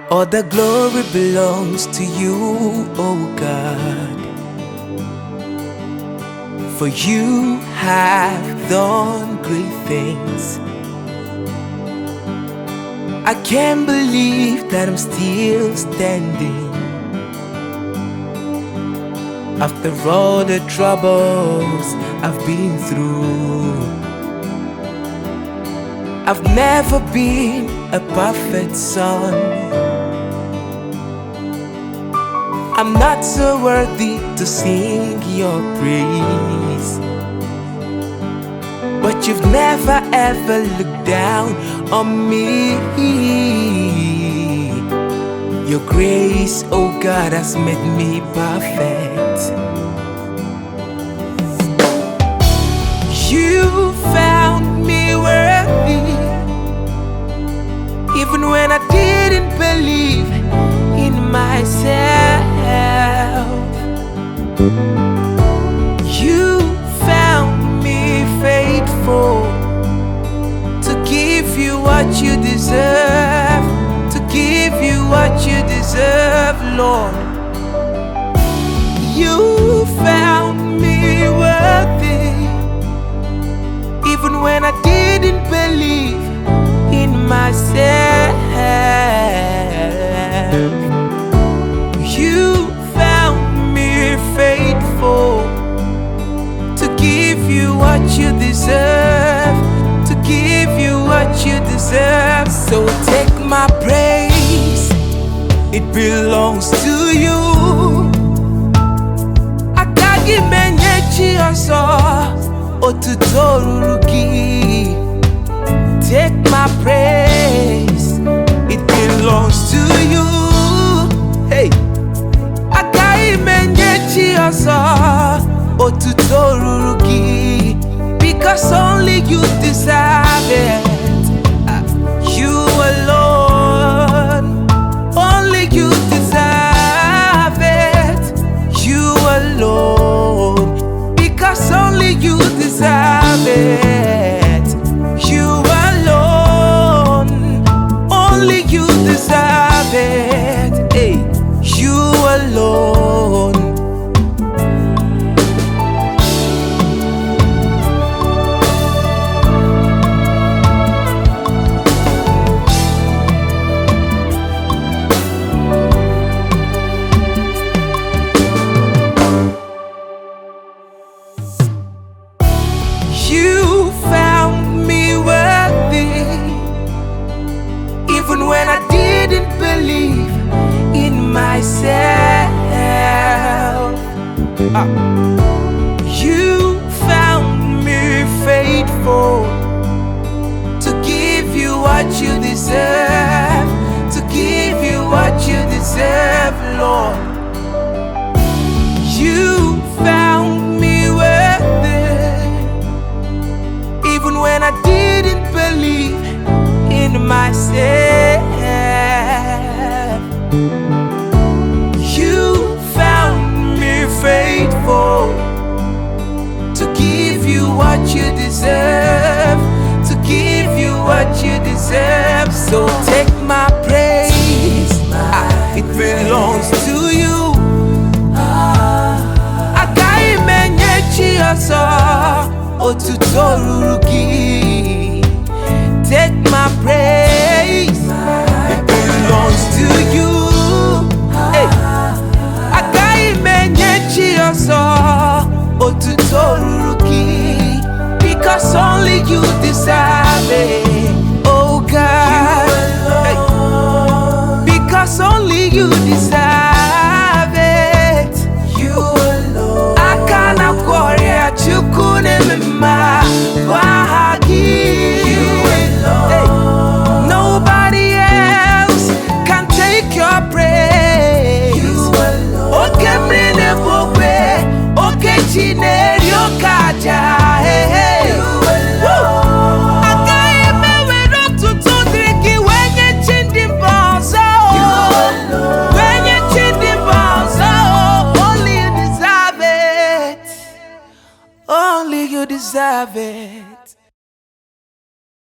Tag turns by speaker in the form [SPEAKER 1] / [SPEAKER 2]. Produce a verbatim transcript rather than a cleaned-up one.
[SPEAKER 1] All the glory belongs to you, oh God. For you have done great things. I can't believe that I'm still standing after all the troubles I've been through. I've never been a perfect son. I'm not so worthy to sing your praise, but you've never ever looked down on me. Your grace, oh God, has made me perfect. You found me worthy, even when I didn't believe in myself. You found me faithful to give you what you deserve, to give you what you deserve, Lord. You found me worthy, even when I didn't believe in myself. You found me faithful to give you what you deserve, to give you what you deserve. So take my praise, it belongs to you. Akagi menyechi oso otutoruruki. Take my praise, it belongs to you. Hey, Akai menyechi oso otutoruruki, because only you deserve it. You alone, only you deserve it. You alone, because only you deserve it. You alone, only you deserve it. Hey, you alone. You found me worthy, even when I didn't believe in myself. Ah. You found me faithful to give you what you deserve, to give you what you deserve, Lord. You found me worthy, even when I didn't believe in myself. You found me faithful to give you what you deserve, to give you what you deserve. So take my praise, ah, it belongs to you. Akai menyechi oso otutoruruki. Take my praise, it belongs to you. Hey, Akai menyechi oso otutoruruki, because only you deserve it, oh God. Hey, because only you deserve it. You alone. Akana korea chukune mema wahagi. You alone. Hey, nobody else can take your praise. You alone. Okay, mrine bobe, okay, chine ryokaja. Hey, hey. You alone. Akaye mewe rotu tudriki wenye chindi mbozo. You alone. Wenye chindi mbozo. Only you deserve it. Only you deserve it.